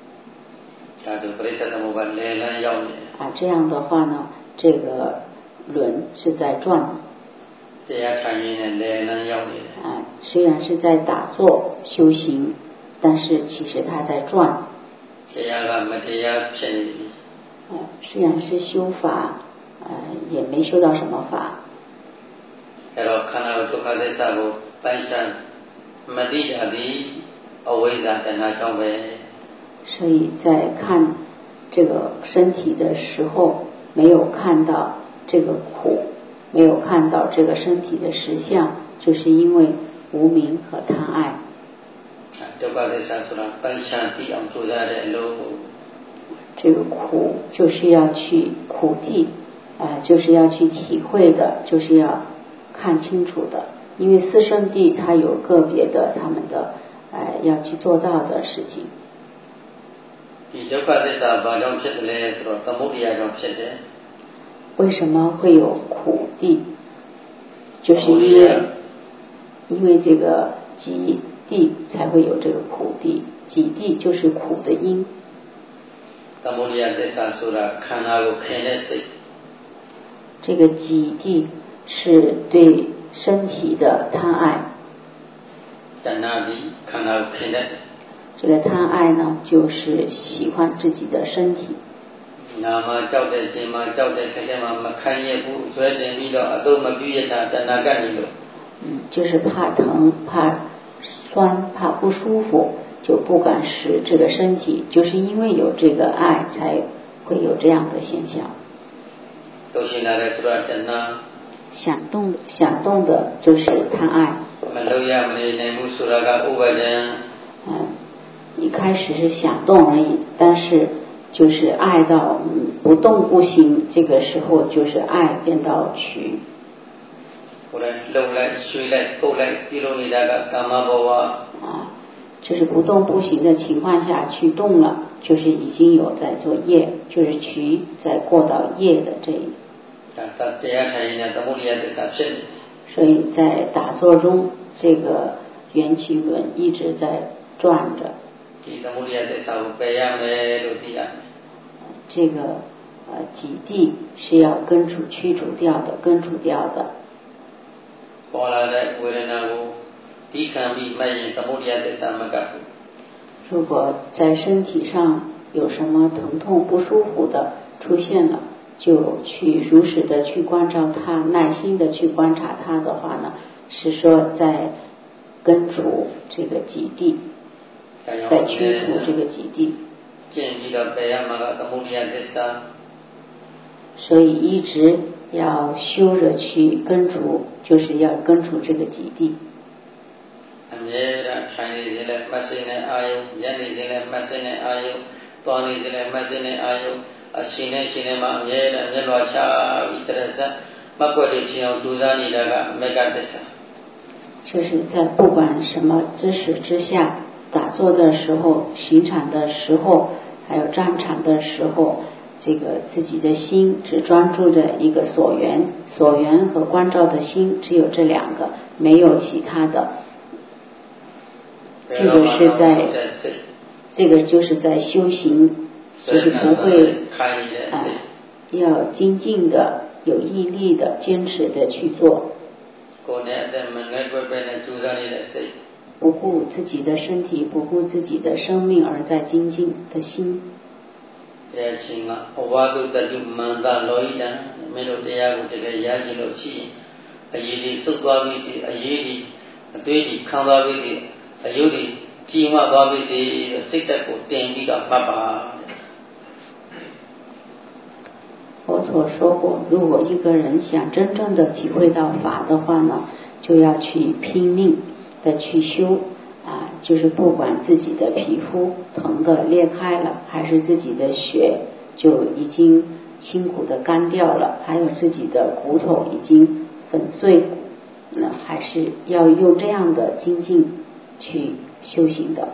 Speaker 2: 这样的话呢，这个轮是在转。虽然是在打坐修行，但是其实它在转。虽然是修法，也没修到什么法。所以在看这个身体的时候，没有看到这个苦，没有看到这个身体的实相，就是因为无明和贪爱。这个苦就是要去苦地，就是要去体会的，就是要看清楚的。因为四圣谛它有个别的他们的要去做到的事情。为什么会有苦地？就是因为这个极地才会有这个苦地，极地就是苦的因。这个极地是对身体的贪爱。这个贪爱呢，就是喜欢自己的身体。就是怕疼，怕酸，怕不舒服，就不敢使这个身体，就是因为有这个爱才会有这样的现象。想动的就是贪爱。一开始是想动而已，但是就是爱到不动不行，这个时候就是爱变到取。就是不动不行的情况下去动了，就是已经有在做业，就是取在过到业的这一。所以在打坐中，这个缘起轮一直在转着。这个极地是要驱除掉的，根除掉的。如果在身体上有什么疼痛不舒服的出现了，就去如实的去关照它，耐心的去观察它的话呢，是说在根除这个极地，在驱除这个极地。所以一直要修着去根除，就是要根除这个极地。 就是在不管什么姿势之下，打坐的时候、行禅的时候，还有站禅的时候，这个自己的心只专注着一个所缘和观照的心，只有这两个，没有其他的。这个就是在修行，就是不会要精进的、有毅力的、坚持的去做。不顾自己的身体，不顾自己的生命而在精进的心。佛陀说过，如果一个人想真正的体会到法的话呢，就要去拼命的去修就是不管自己的皮肤疼的裂开了，还是自己的血就已经辛苦的干掉了，还有自己的骨头已经粉碎，还是要用这样的精进去修行的。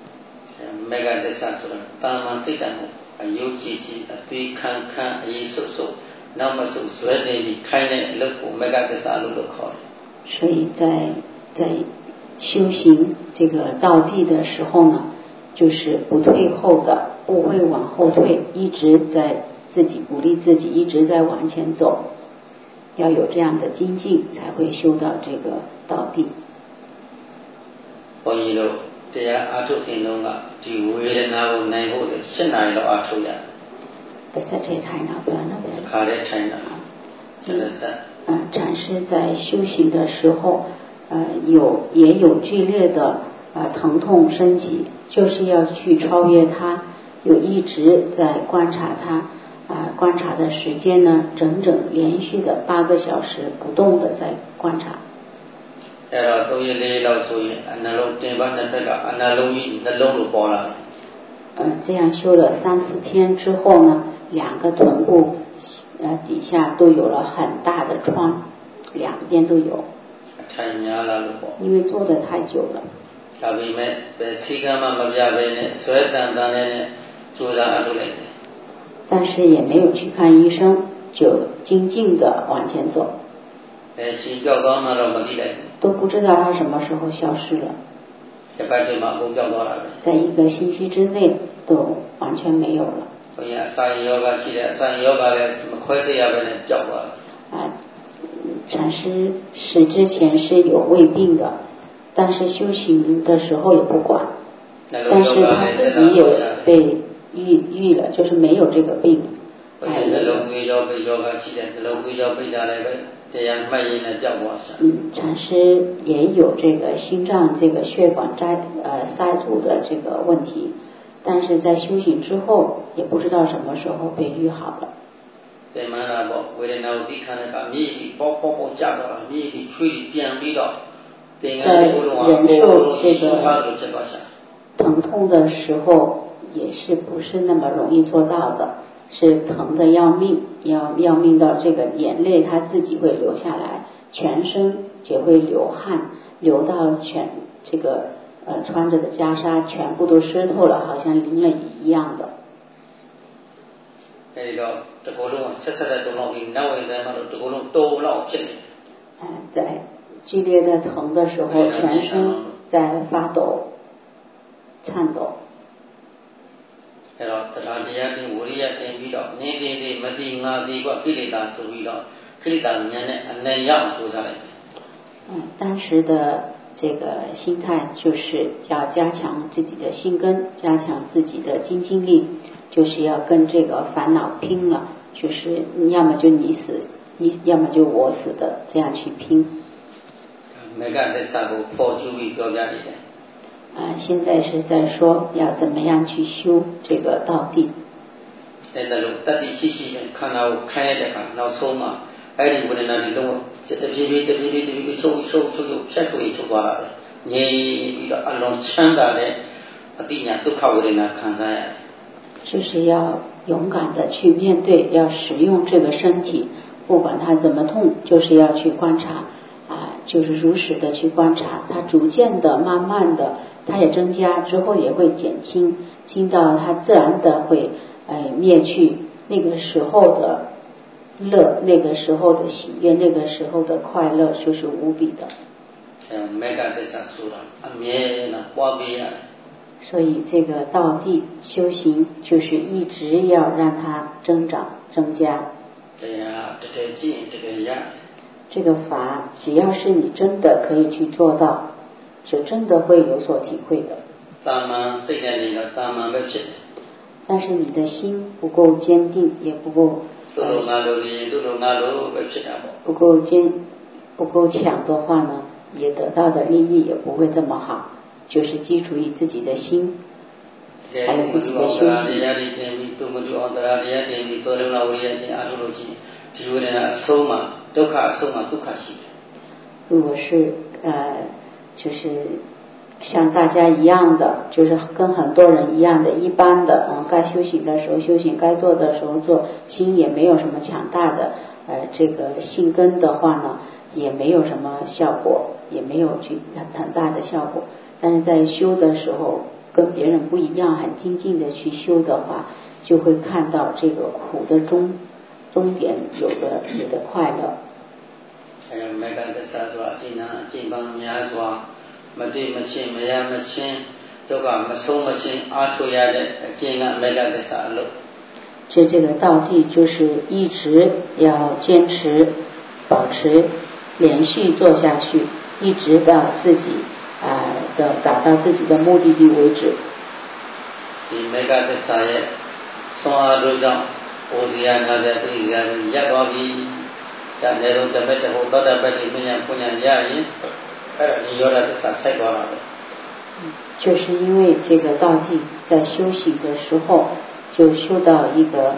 Speaker 2: 所以在修行这个道地的时候呢，就是不退后的，不会往后退，一直在自己鼓励自己，一直在往前走，要有这样的精进，才会修到这个道地。
Speaker 1: တရားအားထုတ်စဉ်တုန်းကဒီဝေဒနာကိုနိုင်ဖို့7နာရီလောက်အားထုတ်ရတယ်။
Speaker 2: 在这ထိုင်တာဘယ်လိုလဲ
Speaker 1: ။ခါတဲ့ထိုင်တာ။
Speaker 2: 禅师在修行的时候，也有剧烈的疼痛升起，就是要去超越它，有一直在观察它，观察的时间呢，整整连续的8个小时不动的在观察。这样修了3-4天之后呢，2个臀部底下都有了很大的疮，2边都有。因为坐得太久了。但是也没有去看医生，就精进的往前走。都不知道它什么时候消失了。在1个星期之内都完全没有了。禅师之前是有胃病的，但是修行的时候也不管，但是他自己也被愈了，就是没有这个病。禅师也有这个心脏这个血管塞住的这个问题，但是在修行之后也不知道什么时候被愈好了。在忍受这个疼痛的时候也是不是那么容易做到的，是疼的要命，要命到这个眼泪他自己会流下来，全身也会流汗，流到这个穿着的袈裟全部都湿透了，好像淋了雨一样的。在剧烈的疼的时候，全身在发抖、颤抖。当时的这个心态就是要加强自己的心根，加强自己的精进力，就是要跟这个烦恼拼了，就是要么就你死，要么就我死的，这样去拼。现在是在说要怎么样去修这个道地。就是要勇敢的去面对，要使用这个身体，不管它怎么痛，就是要去观察就是如实的去观察，它逐渐的、慢慢的，它也增加，之后也会减轻，轻到它自然的会灭去。那个时候的乐，那个时候的喜悦，那个时候的快乐，就是无比的。所以这个道地修行，就是一直要让它增长增加。这个法，只要是你真的可以去做到，就真的会有所体会的。但是你的心不够坚定，也不够不够强的话呢，也得到的利益也不会这么好。就是基础于自己的心，还有自己的修行。如果是就是像大家一样的，就是跟很多人一样的一般的，该修行的时候修行，该做的时候做，心也没有什么强大的这个信根的话呢，也没有什么效果，也没有很大的效果。但是在修的时候跟别人不一样，很精进的去修的话，就会看到这个苦的终点有的快乐。这个道地就是一直要坚持保持连续做下去，一直到自己达到自己的目的地为止。就是因为这个道地在修行的时候，就修到一个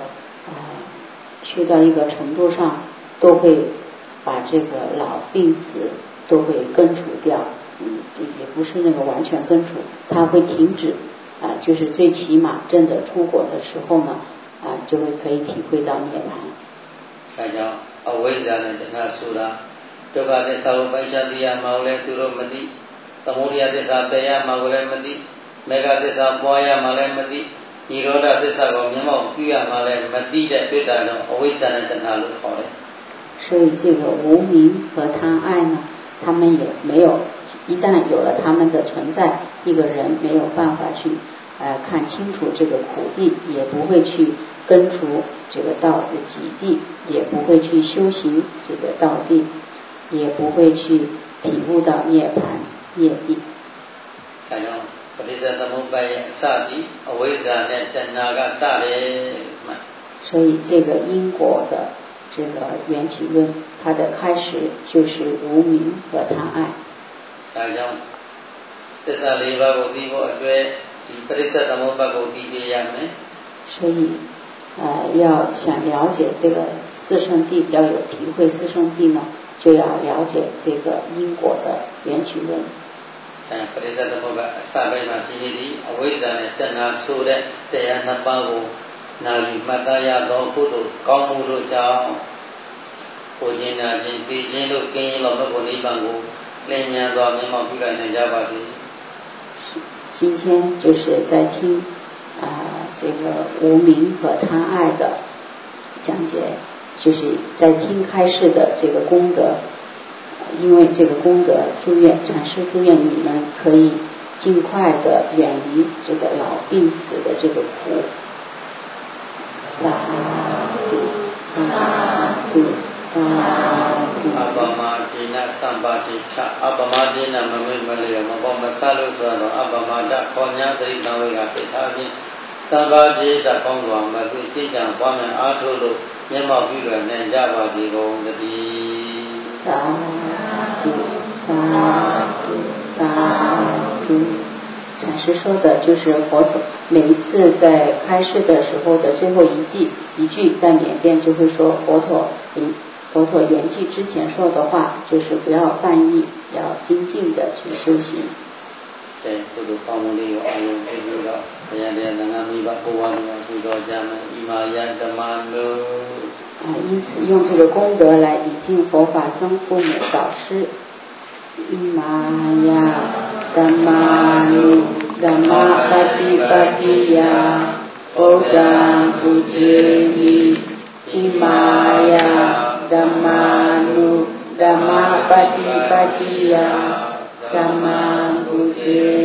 Speaker 2: 程度上，都会把这个老病死都会根除掉。也不是那个完全根除，它会停止就是最起码真的出国的时候呢就会可以体会到涅槃。所以这个无明和贪爱呢，他们也没有，一旦有了他们的存在，一个人没有办法去看清楚这个苦地，也不会去根除这个道的己地，也不会去修行这个道地，也不会去体悟到涅槃业地。所以这个因果的这个缘起论，它的开始就是无明和贪爱。所以要想了解这个四圣谛，要有体会四圣谛呢，就要了解这个因果的缘起论。今天就是在听这个无明和贪爱的讲解，就是在听开示的这个功德。因为这个功德，祝愿禅师祝愿你们可以尽快的远离这个老病死的这个苦。萨埵萨埵萨埵。阿巴玛提那三巴提恰，阿巴玛提那မမေမလျေမဘောမဆလို့ဆိုတော့အပမဒခေါ်ညာသတိတော်ဝိကစိတ်ထားဖြင့်သံပါတိတကောင်းစွာမသိစိတ်ကြံပွားများအားထုတ်လို့မျက်မှောက်ပြုလွယ်နိုင်ကြပါစေကုန်သတည်း萨埵萨埵萨埵。禅师说的就是佛陀每一次在开示的时候的最后一句，在缅甸就会说佛陀圆寂之前说的话，就是不要犯意，要精进的去修行。对，这个方面里有阿用这个的，这样的能够明白国王的辅导家们伊玛亚的曼罗。因此用这个功德来礼敬佛法僧父母导师。 อิมายาธัมมานุธัมมปฏิปติยาโอตังปุเจมิอิมายาธัมมานุธัมมปฏิปติยาธัมมังปุเจ